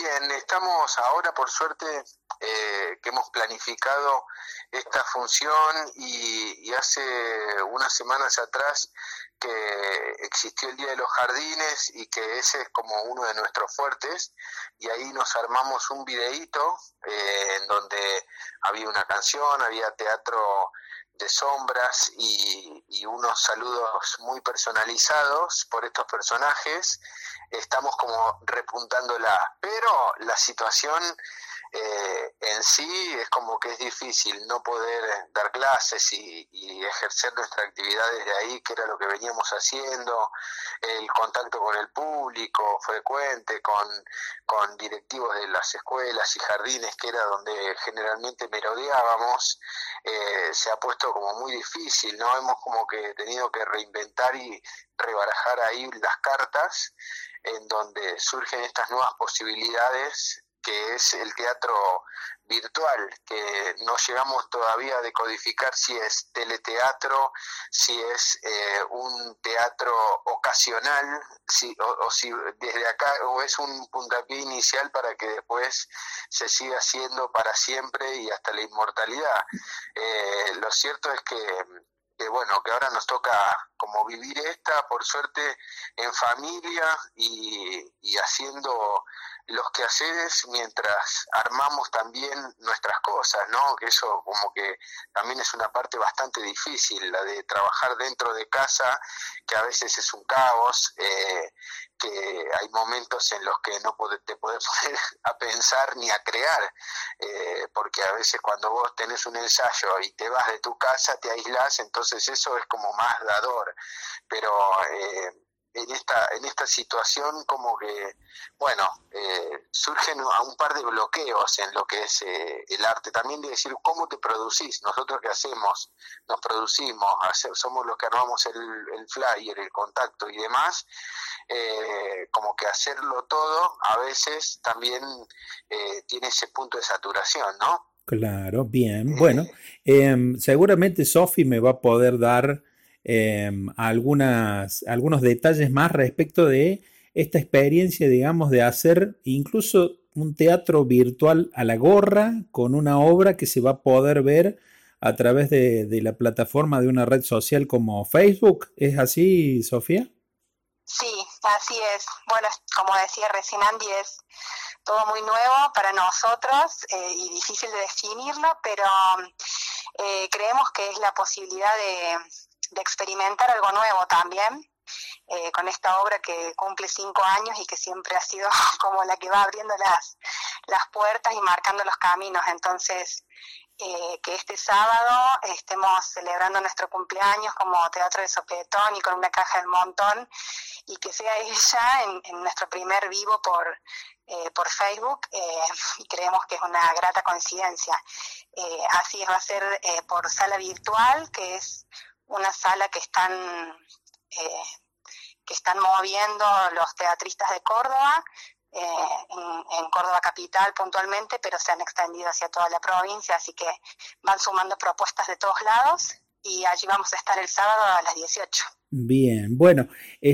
Bien, estamos ahora por suerte que hemos planificado esta función y hace unas semanas atrás que existió el Día de los Jardines y que ese es como uno de nuestros fuertes, y ahí nos armamos un videíto en donde había una canción, había teatro de sombras y unos saludos muy personalizados por estos personajes. Estamos como repuntándola, pero la situación en sí es como que es difícil no poder dar clases y ejercer nuestra actividad desde ahí, que era lo que veníamos haciendo, el contacto con el público frecuente, con directivos de las escuelas y jardines, que era donde generalmente merodeábamos. Se ha puesto como muy difícil, ¿no? Hemos como que tenido que reinventar y rebarajar ahí las cartas, en donde surgen estas nuevas posibilidades, que es el teatro virtual, que no llegamos todavía a decodificar si es teleteatro, si es un teatro ocasional, o si desde acá o es un puntapié inicial para que después se siga haciendo para siempre y hasta la inmortalidad. Lo cierto es que bueno, que ahora nos toca como vivir esta, por suerte, en familia y haciendo los quehaceres mientras armamos también nuestras cosas, ¿no? Que eso como que también es una parte bastante difícil, la de trabajar dentro de casa, que a veces es un caos, que hay momentos en los que no te podés poner a pensar ni a crear, porque a veces cuando vos tenés un ensayo y te vas de tu casa, te aislás, entonces eso es como más dador, pero en esta situación como que, bueno, surgen a un par de bloqueos en lo que es el arte, también de decir cómo te producís, nosotros qué hacemos, nos producimos, somos los que armamos el flyer, el contacto y demás, como que hacerlo todo a veces también tiene ese punto de saturación, ¿no? Claro, bien. Bueno, seguramente Sofi me va a poder dar algunos detalles más respecto de esta experiencia, digamos, de hacer incluso un teatro virtual a la gorra con una obra que se va a poder ver a través de la plataforma de una red social como Facebook. ¿Es así, Sofía? Sí, así es. Bueno, como decía recién Andy, es todo muy nuevo para nosotros y difícil de definirlo, pero creemos que es la posibilidad de experimentar algo nuevo también, con esta obra que cumple 5 años y que siempre ha sido como la que va abriendo las puertas y marcando los caminos. Entonces, que este sábado estemos celebrando nuestro cumpleaños como Teatro de Sopetón y con una caja del montón, y que sea ella en nuestro primer vivo por Facebook, y creemos que es una grata coincidencia. Así es, va a ser por sala virtual, que es una sala que están moviendo los teatristas de Córdoba, en Córdoba capital puntualmente, pero se han extendido hacia toda la provincia, así que van sumando propuestas de todos lados y allí vamos a estar el sábado a las 18. Bien, bueno,